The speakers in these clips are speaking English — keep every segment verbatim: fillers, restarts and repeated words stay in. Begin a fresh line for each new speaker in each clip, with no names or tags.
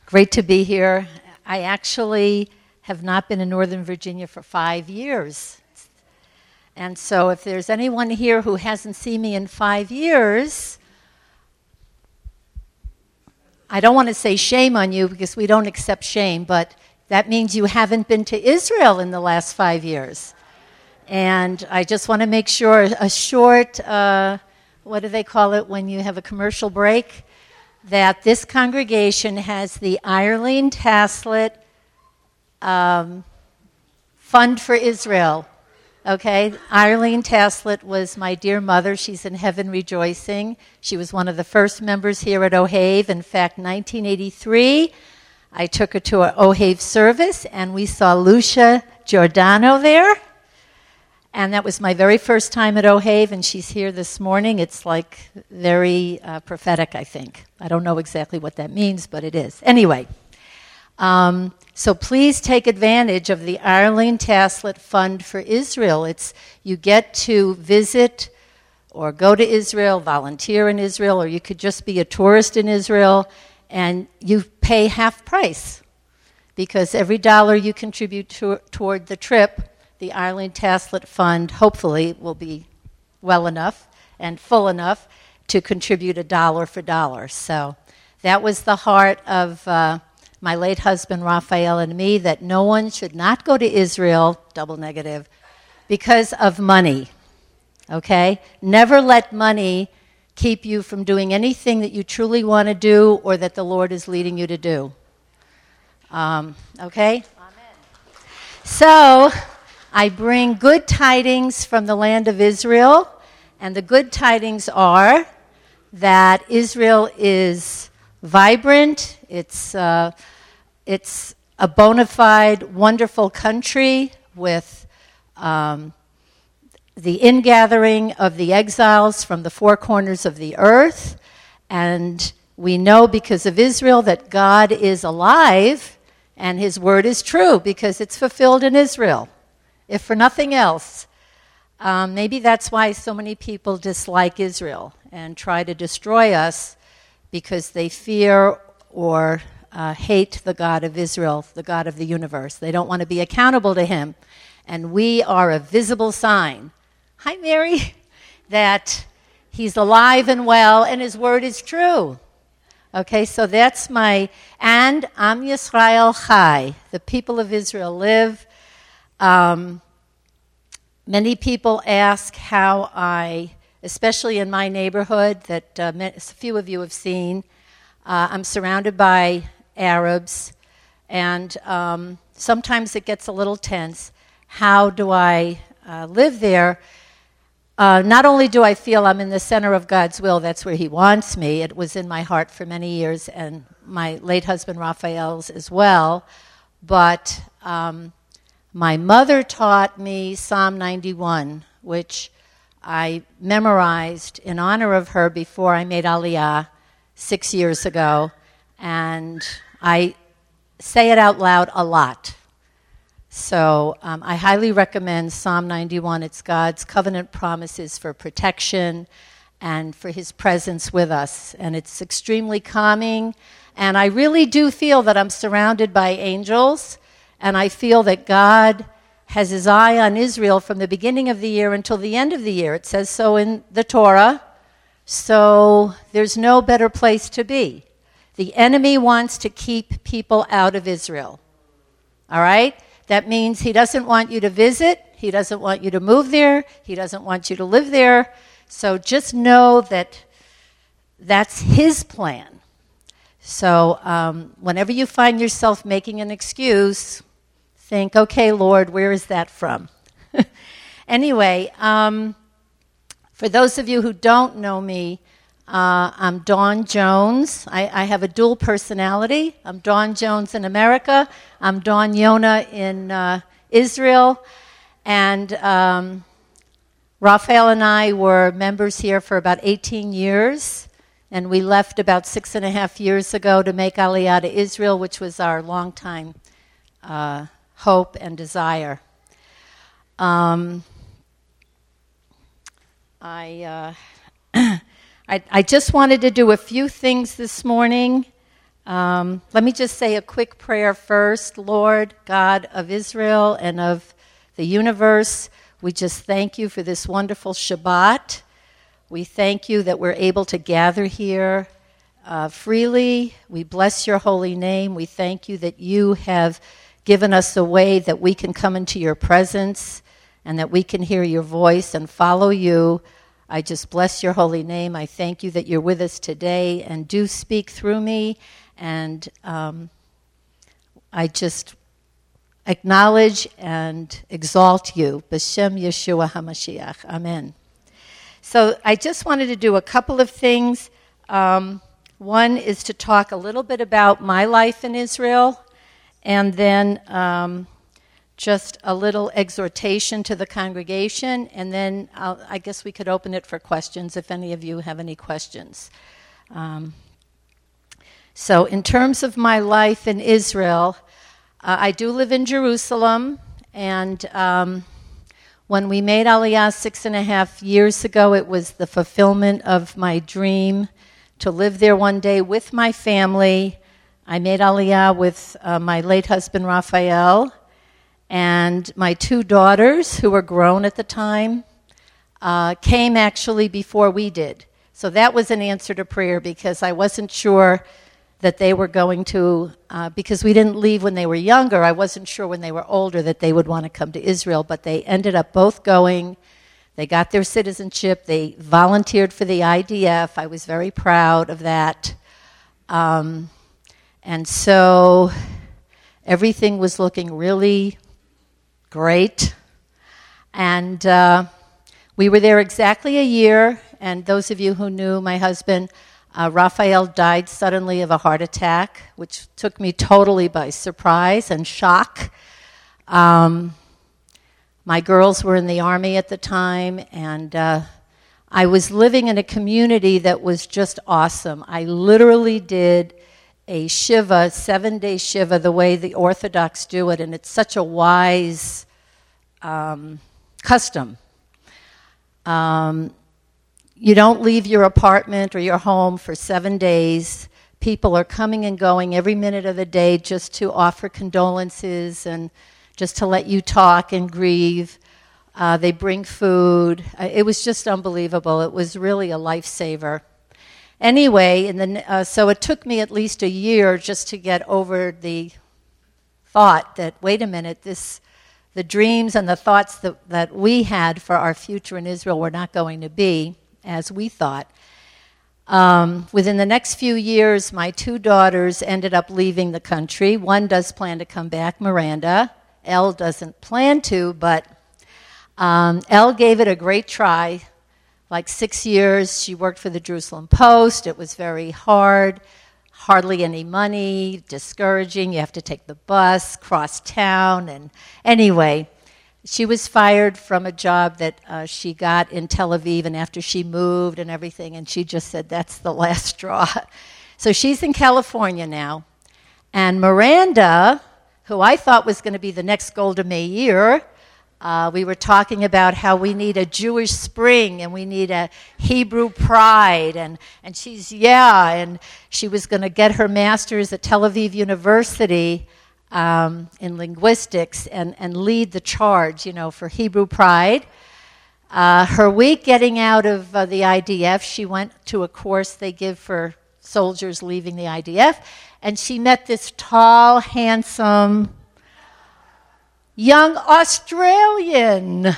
Great to be here. I actually have not been in Northern Virginia for five years. And so if there's anyone here who hasn't seen me in five years, I don't want to say shame on you because we don't accept shame, but that means you haven't been to Israel in the last five years. And I just want to make sure a short, uh, what do they call it when you have a commercial break? That this congregation has the Arlene Taslett um, Fund for Israel. Okay, Arlene Taslett was my dear mother. She's in heaven rejoicing. She was one of the first members here at Ohave. In fact, nineteen eighty-three, I took her to an Ohave service, and we saw Lucia Giordano there. And that was my very first time at Ohave, and she's here this morning. It's like very uh, prophetic, I think. I don't know exactly what that means, but it is. Anyway, um, so please take advantage of the Arlene Taslett Fund for Israel. It's you get to visit or go to Israel, volunteer in Israel, or you could just be a tourist in Israel, and you pay half price because every dollar you contribute to, toward the trip, the Arlene Taslett Fund hopefully will be well enough and full enough to contribute a dollar for dollar. So that was the heart of uh, my late husband Raphael and me, that no one should not go to Israel, double negative, because of money. Okay? Never let money keep you from doing anything that you truly want to do or that the Lord is leading you to do. Um, okay? Amen. So I bring good tidings from the land of Israel, and the good tidings are that Israel is vibrant, it's, uh, it's a bona fide, wonderful country with um, the ingathering of the exiles from the four corners of the earth, and we know because of Israel that God is alive, and his word is true because it's fulfilled in Israel. If for nothing else, um, maybe that's why so many people dislike Israel and try to destroy us because they fear or uh, hate the God of Israel, the God of the universe. They don't want to be accountable to him. And we are a visible sign, hi Mary, that he's alive and well and his word is true. Okay, so that's my, and Am Yisrael Chai, the people of Israel live. Um, many people ask how I, especially in my neighborhood that uh, a few of you have seen, uh, I'm surrounded by Arabs, and um, sometimes it gets a little tense. How do I uh, live there? Uh, not only do I feel I'm in the center of God's will, that's where he wants me. It was in my heart for many years, and my late husband Raphael's as well, but um, my mother taught me Psalm ninety-one, which I memorized in honor of her before I made Aliyah six years ago, and I say it out loud a lot. So um, I highly recommend Psalm ninety-one. It's God's covenant promises for protection and for his presence with us, and it's extremely calming, and I really do feel that I'm surrounded by angels. And I feel that God has his eye on Israel from the beginning of the year until the end of the year. It says so in the Torah. So there's no better place to be. The enemy wants to keep people out of Israel. All right? That means he doesn't want you to visit. He doesn't want you to move there. He doesn't want you to live there. So just know that that's his plan. So um, whenever you find yourself making an excuse, think, okay, Lord, where is that from? Anyway, um, for those of you who don't know me, uh, I'm Dawn Jones. I, I have a dual personality. I'm Dawn Jones in America. I'm Dawn Yona in uh, Israel. And um, Raphael and I were members here for about eighteen years. And we left about six and a half years ago to make Aliyah to Israel, which was our longtime uh, hope and desire. Um, I, uh, I I just wanted to do a few things this morning. Um, let me just say a quick prayer first. Lord, God of Israel and of the universe, we just thank you for this wonderful Shabbat. We thank you that we're able to gather here uh, freely. We bless your holy name. We thank you that you have given us a way that we can come into your presence and that we can hear your voice and follow you. I just bless your holy name. I thank you that you're with us today and do speak through me. And um, I just acknowledge and exalt you. B'Shem Yeshua HaMashiach. Amen. So I just wanted to do a couple of things. Um, one is to talk a little bit about my life in Israel, and then um, just a little exhortation to the congregation, and then I'll, I guess we could open it for questions if any of you have any questions. Um, So in terms of my life in Israel, uh, I do live in Jerusalem, and um, when we made Aliyah six and a half years ago, it was the fulfillment of my dream to live there one day with my family. I made Aliyah with uh, my late husband, Raphael, and my two daughters, who were grown at the time, uh, came actually before we did. So that was an answer to prayer, because I wasn't sure that they were going to, uh, because we didn't leave when they were younger, I wasn't sure when they were older that they would want to come to Israel, but they ended up both going. They got their citizenship. They volunteered for the I D F. I was very proud of that. Um, and so everything was looking really great. And uh, we were there exactly a year, and those of you who knew my husband, Uh, Raphael died suddenly of a heart attack, which took me totally by surprise and shock. Um, my girls were in the army at the time, and uh, I was living in a community that was just awesome. I literally did a Shiva, seven-day Shiva, the way the Orthodox do it, and it's such a wise um, custom. Um You don't leave your apartment or your home for seven days. People are coming and going every minute of the day just to offer condolences and just to let you talk and grieve. Uh, they bring food. Uh, it was just unbelievable. It was really a lifesaver. Anyway, in the, uh, so it took me at least a year just to get over the thought that, wait a minute, this, the dreams and the thoughts that, that we had for our future in Israel were not going to be as we thought. Um, within the next few years, my two daughters ended up leaving the country. One does plan to come back, Miranda. Elle doesn't plan to, but um, Elle gave it a great try. Like six years, she worked for the Jerusalem Post. It was very hard, hardly any money, discouraging. You have to take the bus, cross town, and anyway, she was fired from a job that uh, she got in Tel Aviv, and after she moved and everything, and she just said, that's the last straw. So she's in California now. And Miranda, who I thought was going to be the next Golda Meir, uh, we were talking about how we need a Jewish spring and we need a Hebrew pride. And, and she's, yeah, and she was going to get her master's at Tel Aviv University Um, in linguistics and, and lead the charge, you know, for Hebrew pride. Uh, her week getting out of uh, the I D F, she went to a course they give for soldiers leaving the I D F, and she met this tall, handsome, young Australian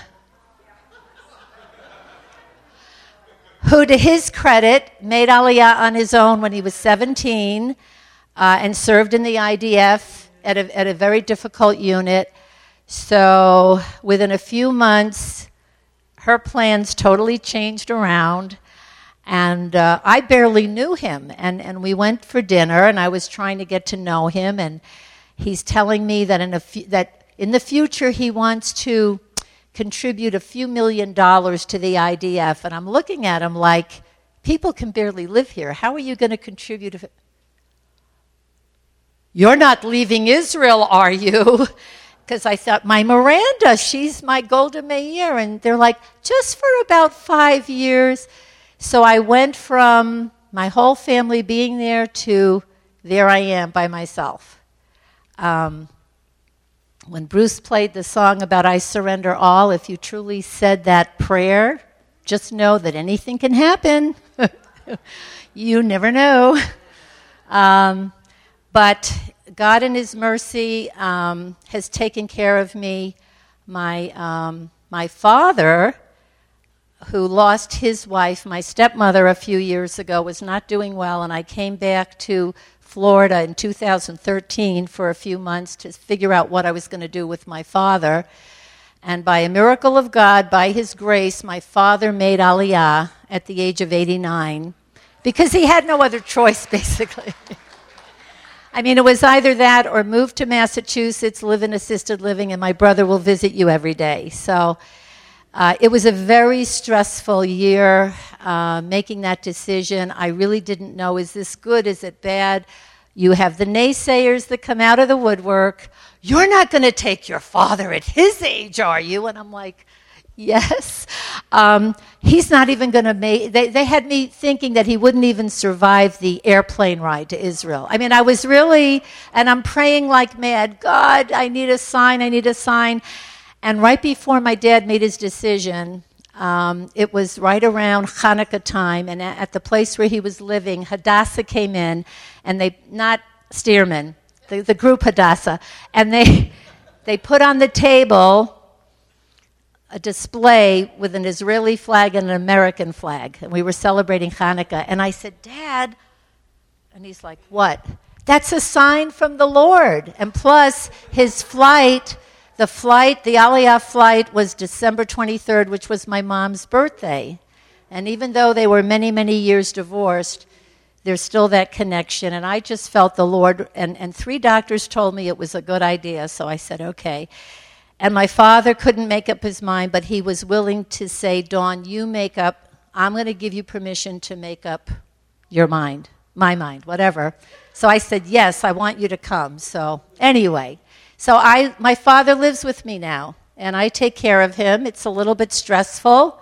who, to his credit, made Aliyah on his own when he was seventeen uh, and served in the I D F at a, at a very difficult unit. So within a few months, her plans totally changed around, and uh, I barely knew him. And, and we went for dinner, and I was trying to get to know him, and he's telling me that in, a fu- that in the future he wants to contribute a few million dollars to the I D F. And I'm looking at him like, people can barely live here. How are you going to contribute? If You're not leaving Israel, are you? Because I thought, my Miranda, she's my Golda Meir. And they're like, just for about five years. So I went from my whole family being there to there I am by myself. Um, when Bruce played the song about I surrender all, if you truly said that prayer, just know that anything can happen. You never know. Um, but God in his mercy um, has taken care of me. My, um, my father, who lost his wife, my stepmother, a few years ago, was not doing well, and I came back to Florida in two thousand thirteen for a few months to figure out what I was going to do with my father. And by a miracle of God, by his grace, my father made Aliyah at the age of eighty-nine, because he had no other choice, basically. I mean, it was either that or move to Massachusetts, live in assisted living, and my brother will visit you every day. So uh, it was a very stressful year uh, making that decision. I really didn't know, is this good, is it bad? You have the naysayers that come out of the woodwork. You're not going to take your father at his age, are you? And I'm like, yes. Um, he's not even going to make, they, they had me thinking that he wouldn't even survive the airplane ride to Israel. I mean, I was really, and I'm praying like mad, God, I need a sign, I need a sign. And right before my dad made his decision, um, it was right around Hanukkah time, and at, at the place where he was living, Hadassah came in, and they, not Stearman, the, the group Hadassah, and they they put on the table a display with an Israeli flag and an American flag, and we were celebrating Hanukkah. And I said, Dad, and he's like, what? That's a sign from the Lord. And plus, his flight, the flight, the Aliyah flight was December twenty-third, which was my mom's birthday. And even though they were many, many years divorced, there's still that connection. And I just felt the Lord, and, and three doctors told me it was a good idea, so I said, okay. And my father couldn't make up his mind, but he was willing to say, Dawn, you make up, I'm going to give you permission to make up your mind, my mind, whatever. So I said, yes, I want you to come. So anyway, so I, my father lives with me now, and I take care of him. It's a little bit stressful,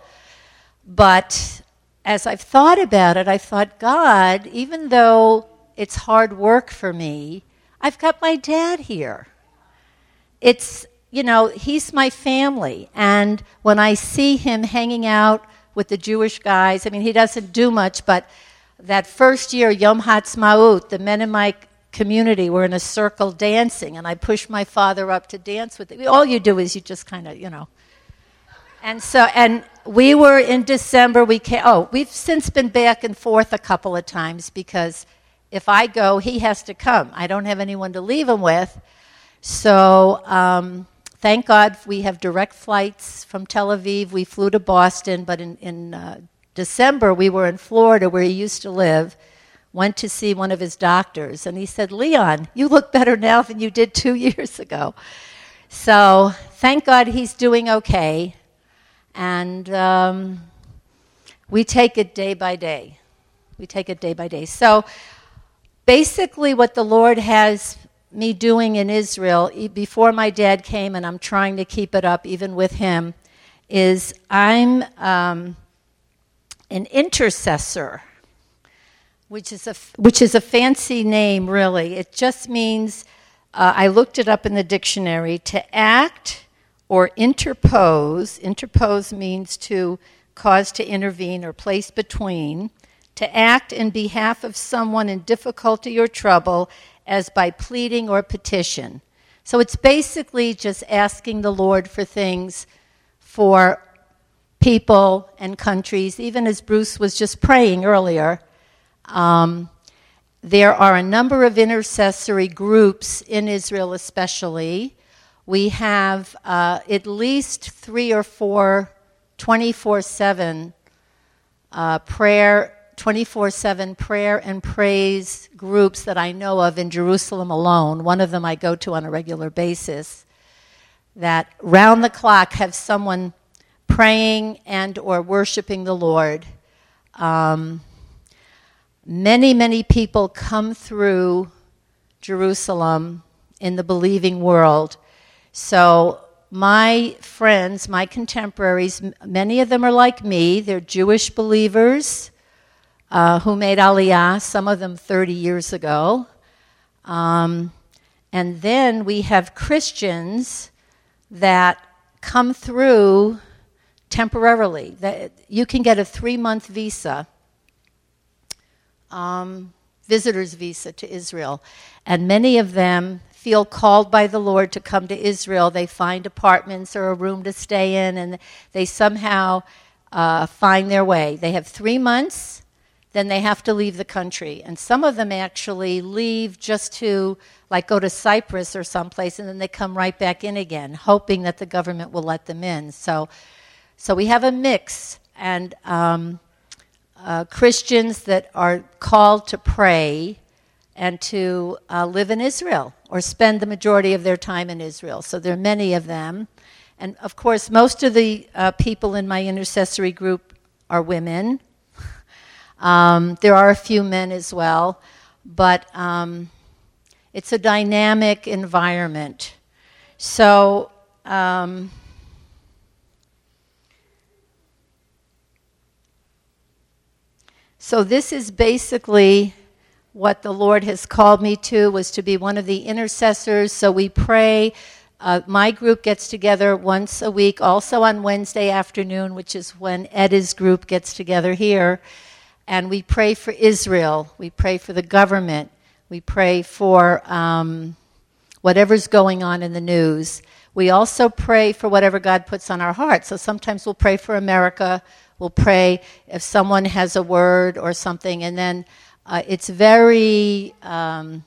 but as I've thought about it, I thought, God, even though it's hard work for me, I've got my dad here. It's, you know, he's my family. And when I see him hanging out with the Jewish guys, I mean, he doesn't do much, but that first year, Yom Ha'atzmaut, the Mennonite community were in a circle dancing, and I pushed my father up to dance with him. All you do is you just kind of, you know. And so, and we were in December, we came, oh, we've since been back and forth a couple of times, because if I go, he has to come. I don't have anyone to leave him with. So um, thank God we have direct flights from Tel Aviv. We flew to Boston, but in, in uh, December we were in Florida where he used to live, went to see one of his doctors, and he said, Leon, you look better now than you did two years ago. So thank God he's doing okay. And um, we take it day by day. We take it day by day. So basically what the Lord has me doing in Israel, before my dad came, and I'm trying to keep it up even with him, is I'm um, an intercessor, which is a, which is a fancy name, really. It just means, uh, I looked it up in the dictionary, to act or interpose. Interpose means to cause to intervene or place between, to act in behalf of someone in difficulty or trouble as by pleading or petition. So it's basically just asking the Lord for things for people and countries, even as Bruce was just praying earlier. Um, there are a number of intercessory groups in Israel especially. We have uh, at least three or four twenty-four seven uh, prayer, twenty-four seven prayer and praise groups that I know of in Jerusalem alone. One of them I go to on a regular basis, that round the clock have someone praying and or worshiping the Lord. Um, many, many people come through Jerusalem in the believing world. So my friends, my contemporaries, many of them are like me. They're Jewish believers uh, who made Aliyah, some of them thirty years ago. Um, and then we have Christians that come through temporarily. That you can get a three-month visa, um, visitor's visa to Israel, and many of them feel called by the Lord to come to Israel. They find apartments or a room to stay in, and they somehow uh, find their way. They have three months, then they have to leave the country. And some of them actually leave just to, like, go to Cyprus or someplace, and then they come right back in again, hoping that the government will let them in. So, so we have a mix, and um, uh, Christians that are called to pray and to uh, live in Israel or spend the majority of their time in Israel. So there are many of them. And, of course, most of the uh, people in my intercessory group are women. Um, there are a few men as well. But um, it's a dynamic environment. So um, so this is basically what the Lord has called me to, was to be one of the intercessors. So we pray. Uh, my group gets together once a week, also on Wednesday afternoon, which is when Edda's group gets together here. And we pray for Israel. We pray for the government. We pray for um, whatever's going on in the news. We also pray for whatever God puts on our heart. So sometimes we'll pray for America. We'll pray if someone has a word or something. And then Uh, it's very um,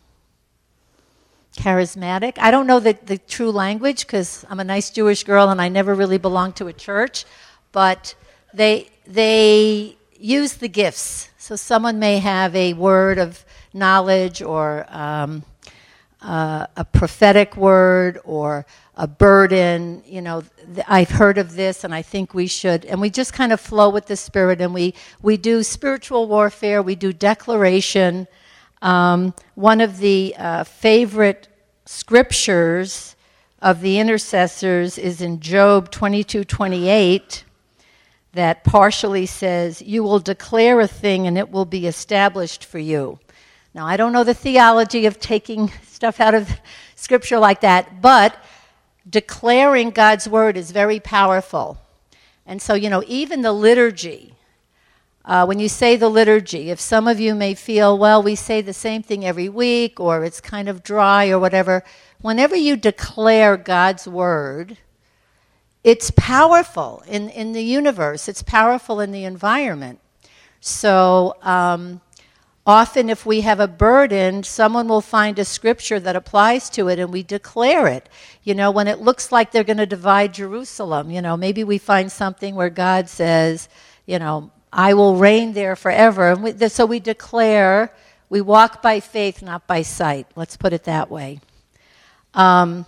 charismatic. I don't know the, the true language because I'm a nice Jewish girl and I never really belonged to a church, but they they use the gifts. So someone may have a word of knowledge or um, uh, a prophetic word or a burden. You know, th- I've heard of this and I think we should. And we just kind of flow with the Spirit, and we, we do spiritual warfare. We do declaration. Um, one of the uh, favorite scriptures of the intercessors is in Job twenty-two twenty-eight, that partially says, "You will declare a thing and it will be established for you." Now, I don't know the theology of taking stuff out of scripture like that, but declaring God's word is very powerful. And so, you know, even the liturgy, uh, when you say the liturgy, if some of you may feel, well, we say the same thing every week, or it's kind of dry or whatever, whenever you declare God's word, it's powerful in, in the universe. It's powerful in the environment. So um, often if we have a burden, someone will find a scripture that applies to it and we declare it. You know, when it looks like they're going to divide Jerusalem, you know, maybe we find something where God says, you know, I will reign there forever. And we, so we declare, we walk by faith, not by sight. Let's put it that way. Um,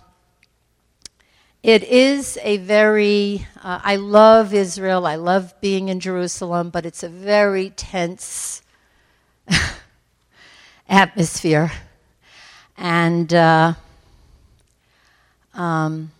it is a very, uh, I love Israel, I love being in Jerusalem, but it's a very tense atmosphere. And uh, um,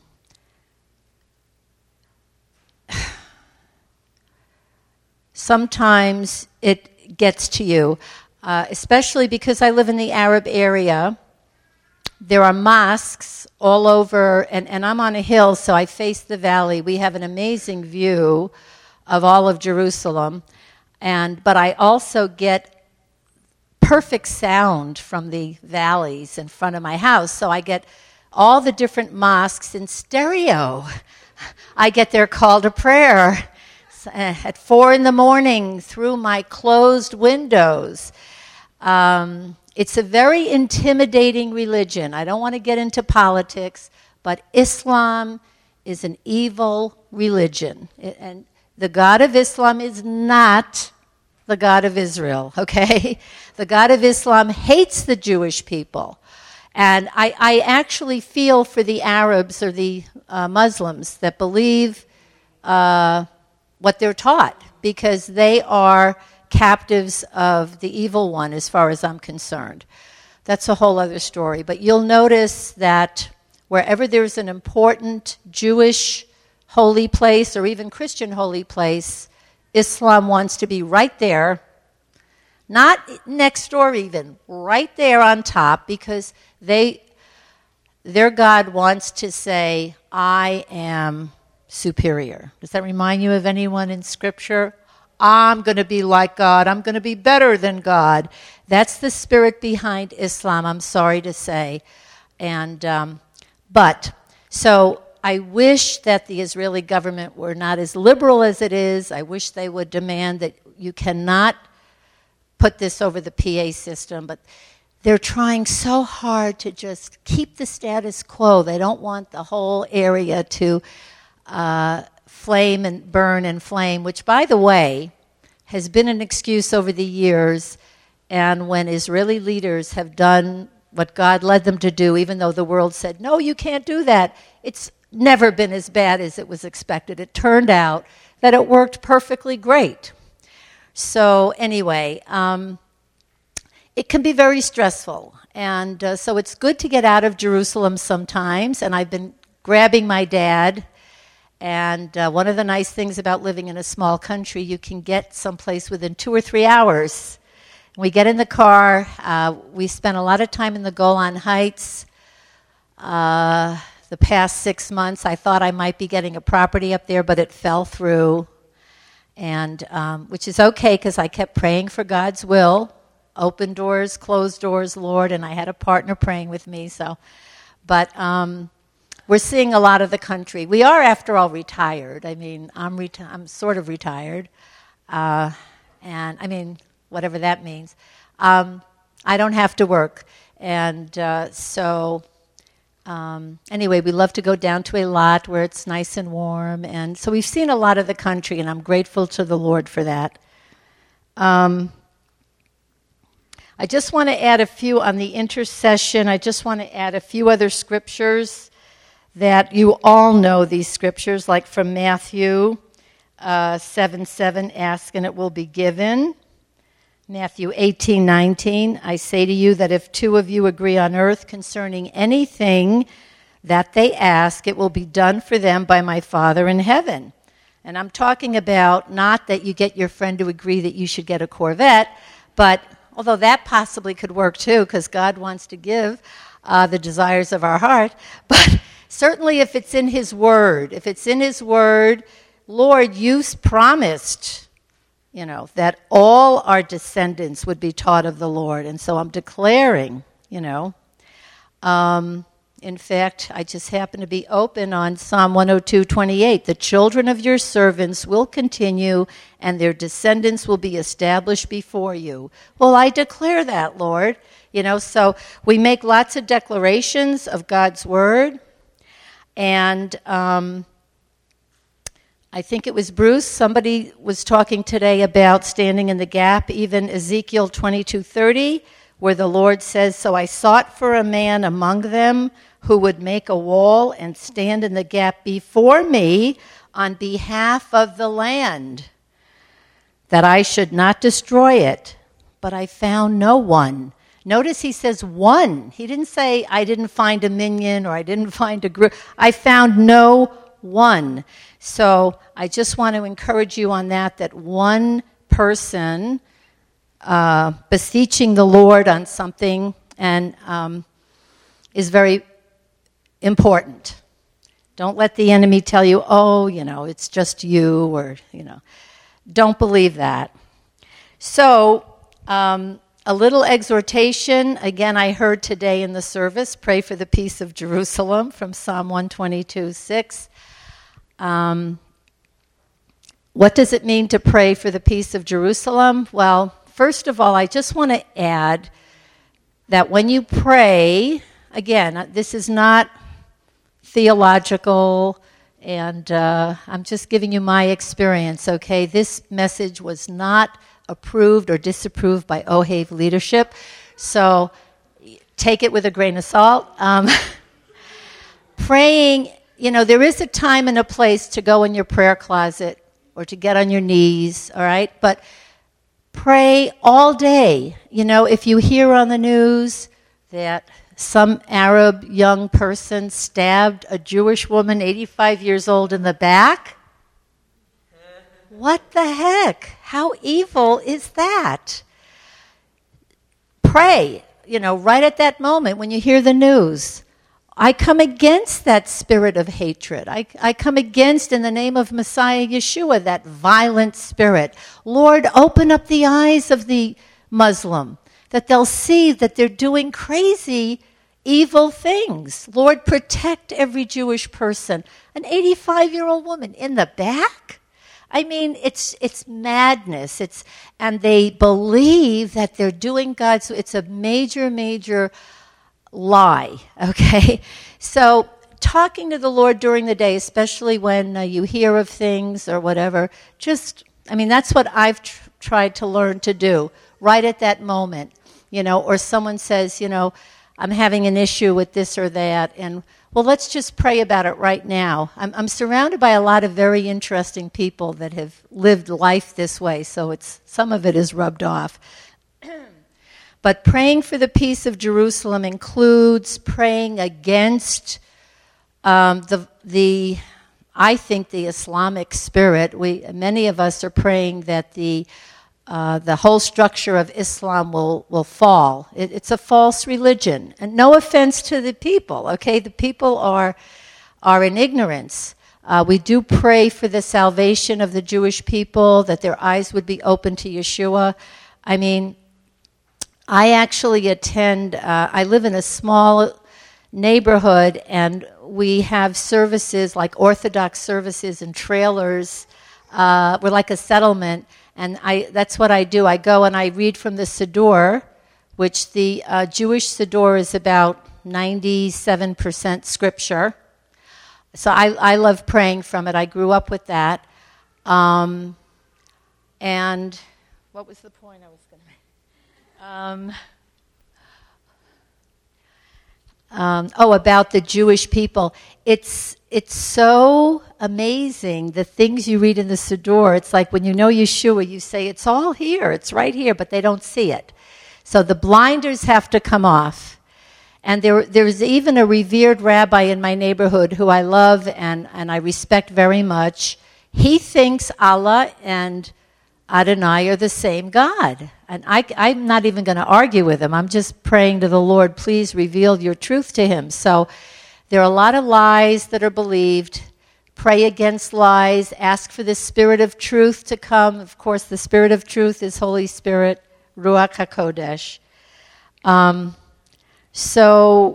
sometimes it gets to you, uh, especially because I live in the Arab area. There are mosques all over, and, and I'm on a hill, so I face the valley. We have an amazing view of all of Jerusalem, and but I also get perfect sound from the valleys in front of my house, so I get all the different mosques in stereo. I get their call to prayer at four in the morning through my closed windows. Um, it's a very intimidating religion. I don't want to get into politics, but Islam is an evil religion. And the God of Islam is not the God of Israel, okay? The God of Islam hates the Jewish people. And I, I actually feel for the Arabs or the uh, Muslims that believe uh, what they're taught, because they are captives of the evil one as far as I'm concerned. That's a whole other story. But you'll notice that wherever there's an important Jewish holy place or even Christian holy place, Islam wants to be right there, Not next door even, right there on top, because they, their God wants to say, I am superior. Does that remind you of anyone in Scripture? I'm going to be like God. I'm going to be better than God. That's the spirit behind Islam, I'm sorry to say. And um, but, so I wish that the Israeli government were not as liberal as it is. I wish they would demand that you cannot put this over the P A system, but they're trying so hard to just keep the status quo. They don't want the whole area to uh, flame and burn and flame, which, by the way, has been an excuse over the years. And when Israeli leaders have done what God led them to do, even though the world said, no, you can't do that, it's never been as bad as it was expected. It turned out that it worked perfectly great. So anyway, um, it can be very stressful. And uh, so it's good to get out of Jerusalem sometimes. And I've been grabbing my dad. And uh, one of the nice things about living in a small country, you can get someplace within two or three hours. We get in the car. Uh, we spent a lot of time in the Golan Heights. Uh, the past six months, I thought I might be getting a property up there, but it fell through. And um, which is okay, because I kept praying for God's will. Open doors, closed doors, Lord, and I had a partner praying with me. So, but um, we're seeing a lot of the country. We are, after all, retired. I mean, I'm reti- I'm sort of retired, uh, and I mean, whatever that means. Um, I don't have to work, and uh, so um, anyway, we love to go down to a lot where it's nice and warm, and so we've seen a lot of the country, and I'm grateful to the Lord for that. Um, I just want to add a few on the intercession. I just want to add a few other scriptures that you all know, these scriptures, like from Matthew uh, seven seven, ask and it will be given. Matthew eighteen nineteen, I say to you that if two of you agree on earth concerning anything that they ask, it will be done for them by my Father in heaven. And I'm talking about not that you get your friend to agree that you should get a Corvette, but although that possibly could work too, because God wants to give uh, the desires of our heart. But certainly if it's in His Word, if it's in His Word, Lord, you promised, you know, that all our descendants would be taught of the Lord. And so I'm declaring, you know. Um, in fact, I just happen to be open on Psalm one oh two twenty-eight. The children of your servants will continue, and their descendants will be established before you. Well, I declare that, Lord. You know, so we make lots of declarations of God's word. And um, I think it was Bruce, somebody was talking today about standing in the gap, even Ezekiel twenty-two thirty, where the Lord says, so I sought for a man among them who would make a wall and stand in the gap before me on behalf of the land, that I should not destroy it. But I found no one. Notice he says one. He didn't say I didn't find a minion or I didn't find a group. I found no one. So I just want to encourage you on that, that one person uh, beseeching the Lord on something and um, is very important. Don't let the enemy tell you, oh, you know, it's just you, or, you know. Don't believe that. So, um, a little exhortation. Again, I heard today in the service, pray for the peace of Jerusalem from Psalm one twenty-two six. Um, what does it mean to pray for the peace of Jerusalem? Well, first of all, I just want to add that when you pray, again, this is not theological, and uh, I'm just giving you my experience, okay? This message was not approved or disapproved by O H A V leadership, so take it with a grain of salt. Um, praying, you know, there is a time and a place to go in your prayer closet or to get on your knees, all right? But pray all day. You know, if you hear on the news that some Arab young person stabbed a Jewish woman, eighty-five years old, in the back, what the heck? How evil is that? pray, you know, right at that moment when you hear the news. I come against that spirit of hatred. I, I come against, in the name of Messiah Yeshua, that violent spirit. Lord, open up the eyes of the Muslim, that they'll see that they're doing crazy, evil things. Lord, protect every Jewish person. An eighty-five-year-old woman in the back? I mean, it's it's madness. It's and they believe that they're doing God's. It's a major, major lie. Okay, so talking to the Lord during the day, especially when uh, you hear of things or whatever, just I mean, that's what I've tr- tried to learn to do right at that moment. You know, or someone says, you know, I'm having an issue with this or that, and well, let's just pray about it right now. I'm, I'm surrounded by a lot of very interesting people that have lived life this way, so it's some of it is rubbed off. But praying for the peace of Jerusalem includes praying against um, the the I think the Islamic spirit. We many of us are praying that the Uh, the whole structure of Islam will, will fall. It, it's a false religion. And no offense to the people, okay? The people are, are in ignorance. Uh, we do pray for the salvation of the Jewish people, that their eyes would be open to Yeshua. I mean, I actually attend, uh, I live in a small neighborhood, and we have services like Orthodox services and trailers. Uh, we're like a settlement. And I, that's what I do. I go and I read from the Siddur, which the uh, Jewish Siddur is about ninety-seven percent scripture. So I, I love praying from it. I grew up with that. Um, and what was the point I was going to make? Um, um, oh, about the Jewish people. It's it's so amazing, the things you read in the Siddur. It's like when you know Yeshua, you say, it's all here, it's right here, but they don't see it. So the blinders have to come off. And there, there's even a revered rabbi in my neighborhood who I love and, and I respect very much. He thinks Allah and Adonai are the same God. And I, I'm not even going to argue with him. I'm just praying to the Lord, please reveal your truth to him. So there are a lot of lies that are believed. Pray against lies. Ask for the Spirit of truth to come. Of course, the Spirit of truth is Holy Spirit, Ruach HaKodesh. Um, so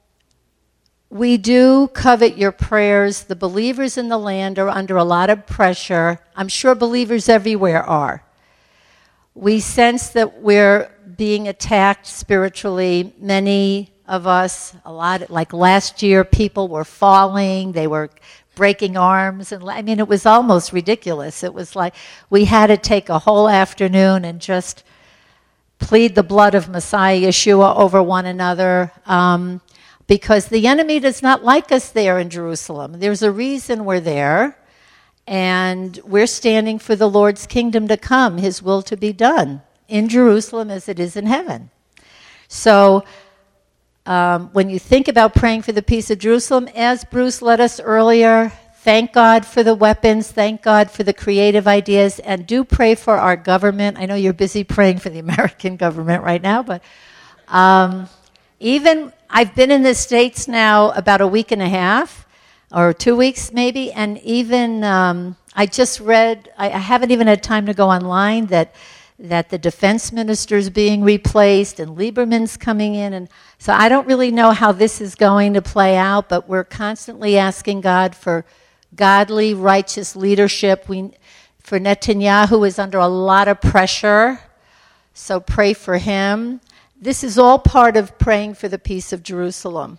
we do covet your prayers. The believers in the land are under a lot of pressure. I'm sure believers everywhere are. We sense that we're being attacked spiritually. Many of us, a lot, like last year, people were falling, they were breaking arms, and I mean, it was almost ridiculous. It was like we had to take a whole afternoon and just plead the blood of Messiah Yeshua over one another, um, because the enemy does not like us there in Jerusalem. There's a reason we're there, and we're standing for the Lord's kingdom to come, his will to be done in Jerusalem as it is in heaven. So Um, when you think about praying for the peace of Jerusalem, as Bruce led us earlier, thank God for the weapons, thank God for the creative ideas, and do pray for our government. I know you're busy praying for the American government right now, but um, even I've been in the States now about a week and a half, or two weeks maybe, and even um, I just read, I, I haven't even had time to go online, that that the defense minister is being replaced and Lieberman's coming in. And so I don't really know how this is going to play out, but we're constantly asking God for godly, righteous leadership. We, for Netanyahu is under a lot of pressure, so pray for him. This is all part of praying for the peace of Jerusalem.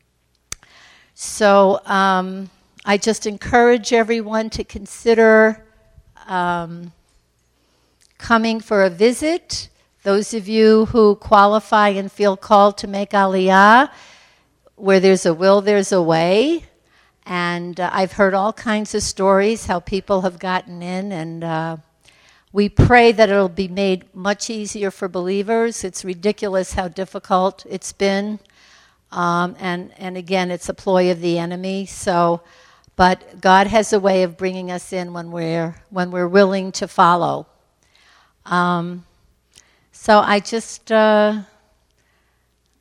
So um, I just encourage everyone to consider Um, coming for a visit. Those of you who qualify and feel called to make Aliyah, where there's a will, there's a way. And uh, I've heard all kinds of stories how people have gotten in, and uh, we pray that it'll be made much easier for believers. It's ridiculous how difficult it's been. Um, and, and again, it's a ploy of the enemy. So, but God has a way of bringing us in when we're when we're willing to follow. Um, so I just uh,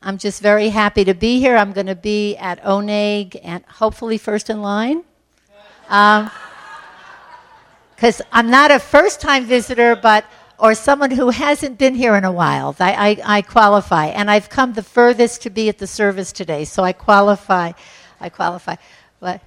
I'm just very happy to be here. I'm going to be at Oneg and hopefully first in line. Um, because I'm not a first-time visitor, but or someone who hasn't been here in a while. I, I, I qualify, and I've come the furthest to be at the service today, so I qualify. I qualify, but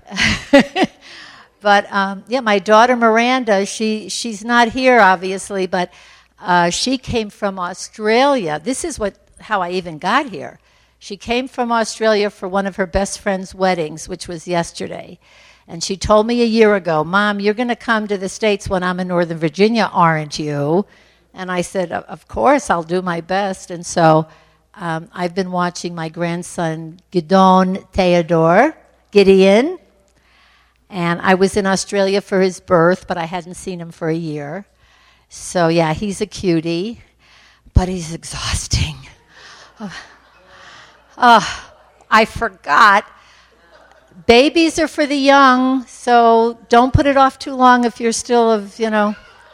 but um, yeah, my daughter Miranda, she she's not here obviously, but uh, she came from Australia. This is what how I even got here. She came from Australia for one of her best friend's weddings, which was yesterday. And she told me a year ago, Mom, you're going to come to the States when I'm in Northern Virginia, aren't you? And I said, of course, I'll do my best. And so um, I've been watching my grandson, Gideon Theodore, Gideon. And I was in Australia for his birth, but I hadn't seen him for a year. So, yeah, he's a cutie, but he's exhausting. Oh, oh I forgot. Babies are for the young, so don't put it off too long if you're still of, you know,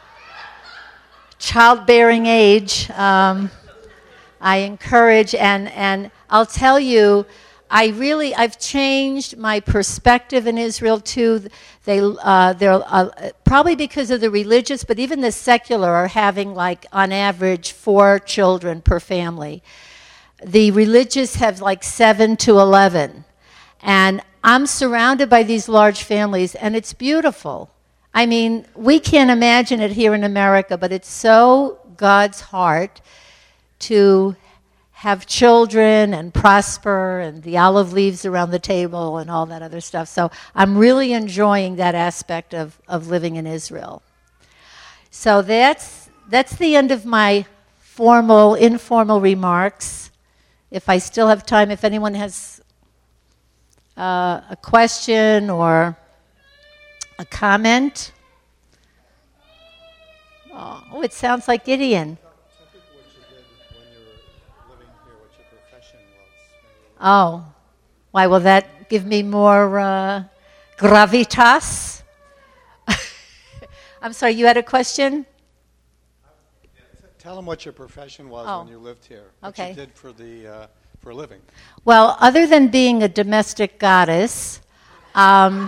childbearing age. Um, I encourage, and, and I'll tell you, I really, I've changed my perspective in Israel too. They, uh, they're uh, probably because of the religious, but even the secular are having like, on average, four children per family. The religious have like seven to eleven. And I'm surrounded by these large families, and it's beautiful. I mean, we can't imagine it here in America, but it's so God's heart to have children and prosper and the olive leaves around the table and all that other stuff. So I'm really enjoying that aspect of, of living in Israel. So that's that's the end of my formal, informal remarks. If I still have time, if anyone has Uh, a question or a comment? Oh, it sounds like Gideon. Oh, why will that give me more uh, gravitas? I'm sorry, you had a question?
Tell them what your profession was
oh.
when you lived here. What
okay.
you did for the uh, for a living.
Well, other than being a domestic goddess, um,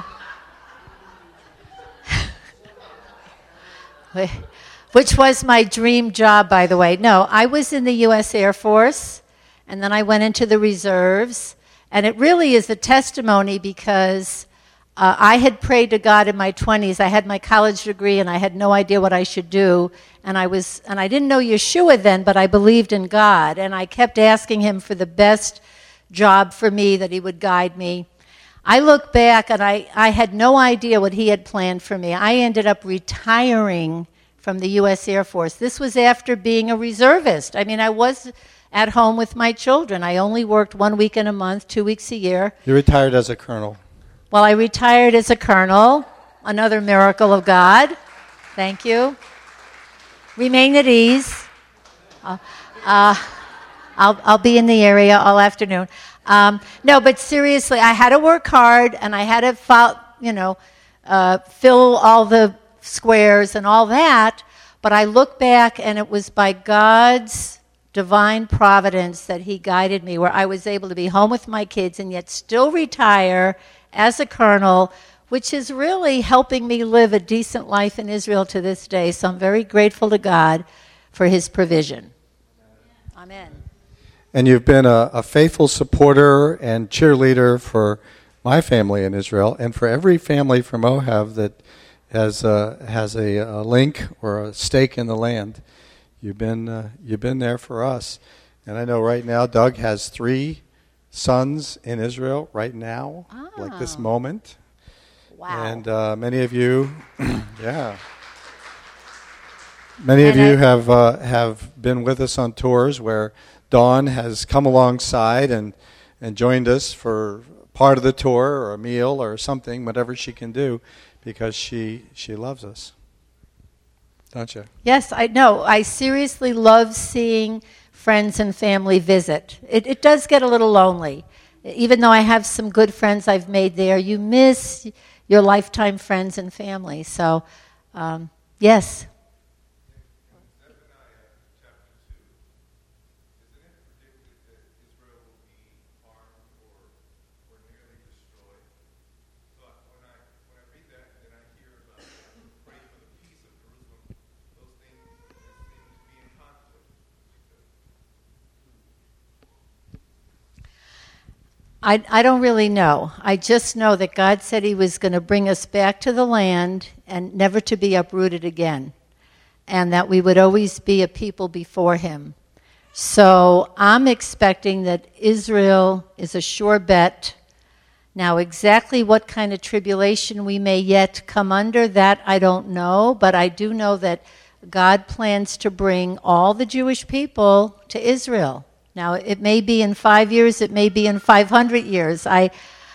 which was my dream job, by the way. No, I was in the U S Air Force, and then I went into the reserves, and it really is a testimony because uh, I had prayed to God in my twenties. I had my college degree, and I had no idea what I should do, and I was, and I didn't know Yeshua then, but I believed in God, and I kept asking Him for the best job for me, that He would guide me. I look back, and I, I had no idea what He had planned for me. I ended up retiring from the U S Air Force. This was after being a reservist. I mean, I was at home with my children. I only worked one weekend a month, two weeks a year.
You retired as a colonel.
Well, I retired as a colonel, another miracle of God. Thank you. Remain at ease. Uh, uh, I'll, I'll be in the area all afternoon. Um, no, but seriously, I had to work hard, and I had to, fo- you know, uh, fill all the squares and all that. But I look back, and it was by God's divine providence that He guided me, where I was able to be home with my kids and yet still retire as a colonel, which is really helping me live a decent life in Israel to this day. So I'm very grateful to God for His provision. Amen.
And you've been a, a faithful supporter and cheerleader for my family in Israel, and for every family from Moab that has a, has a, a link or a stake in the land. You've been uh, you've been there for us. And I know right now Doug has three sons in Israel right now, oh. like this moment.
Wow.
And uh, many of you, yeah. Many
and
of you
I,
have uh, have been with us on tours where Dawn has come alongside and, and joined us for part of the tour or a meal or something, whatever she can do, because she she loves us. Don't you?
Yes, I know. I seriously love seeing friends and family visit. It, it does get a little lonely. Even though I have some good friends I've made there, you miss your lifetime friends and family. So, um, yes. I, I don't really know. I just know that God said he was going to bring us back to the land and never to be uprooted again, and that we would always be a people before him. So I'm expecting that Israel is a sure bet. Now, exactly what kind of tribulation we may yet come under, that I don't know, but I do know that God plans to bring all the Jewish people to Israel. Now, it may be in five years, it may be in five hundred years. I,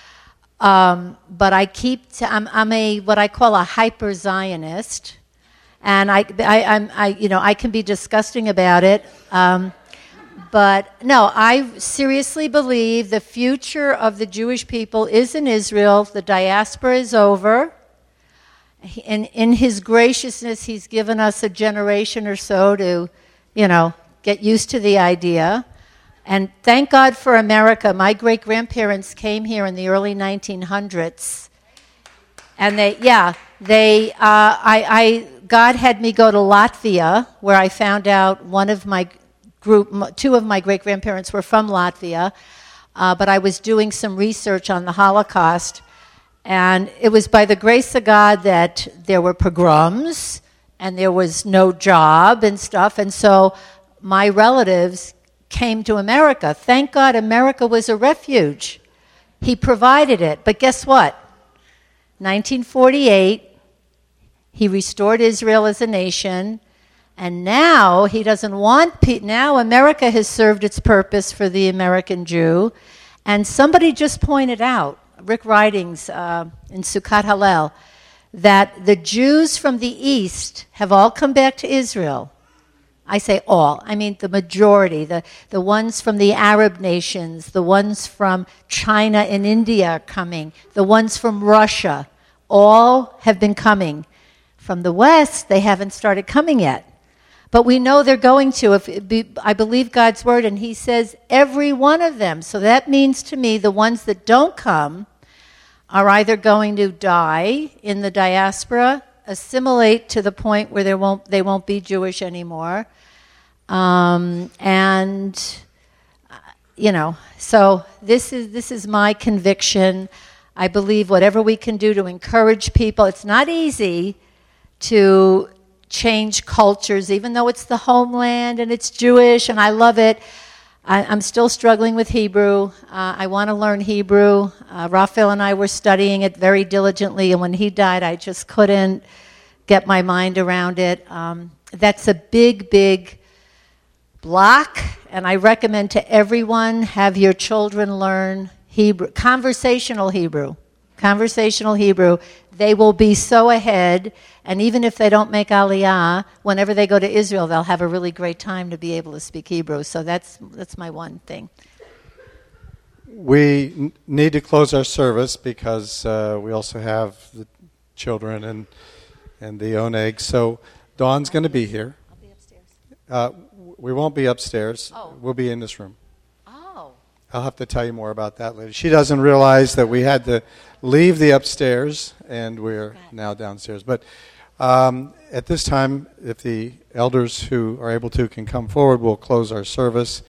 um, but I keep, t- I'm, I'm a, what I call a hyper-Zionist, and I, I, I'm, I, you know, I can be disgusting about it. Um, But no, I seriously believe the future of the Jewish people is in Israel. The diaspora is over. And in his graciousness, he's given us a generation or so to, you know, get used to the idea. And thank God for America. My great-grandparents came here in the early nineteen hundreds. And they, yeah, they, uh, I, I, God had me go to Latvia, where I found out one of my group, two of my great-grandparents were from Latvia, uh, but I was doing some research on the Holocaust, and it was by the grace of God that there were pogroms, and there was no job and stuff, and so my relatives came to America. Thank God America was a refuge. He provided it, but guess what? nineteen forty-eight, he restored Israel as a nation. And now he doesn't want, pe- now America has served its purpose for the American Jew. And somebody just pointed out, Rick Ridings uh, in Sukkot Hallel, that the Jews from the East have all come back to Israel. I say all, I mean the majority, the, the ones from the Arab nations, the ones from China and India are coming, the ones from Russia, all have been coming. From the West, they haven't started coming yet. But we know they're going to. If it be, I believe God's word, and he says every one of them. So that means to me the ones that don't come are either going to die in the diaspora, assimilate to the point where they won't, they won't be Jewish anymore. Um, and, you know, so this is, this is my conviction. I believe whatever we can do to encourage people. It's not easy to change cultures, even though it's the homeland and it's Jewish and I love it. I, I'm still struggling with Hebrew. Uh, I want to learn Hebrew. Uh, Raphael and I were studying it very diligently, and when he died, I just couldn't get my mind around it. Um, that's a big, big block, and I recommend to everyone, have your children learn Hebrew, conversational Hebrew. Conversational Hebrew. They will be so ahead, and even if they don't make Aliyah, whenever they go to Israel, they'll have a really great time to be able to speak Hebrew. So that's that's my one thing.
We n- need to close our service because uh, we also have the children and and the oneg. So Dawn's going to be here.
I'll be upstairs.
Uh, we won't be upstairs.
Oh.
We'll be in this room.
Oh.
I'll have to tell you more about that later. She doesn't realize that we had to leave the upstairs, and we're now downstairs. But um, at this time, if the elders who are able to can come forward, we'll close our service.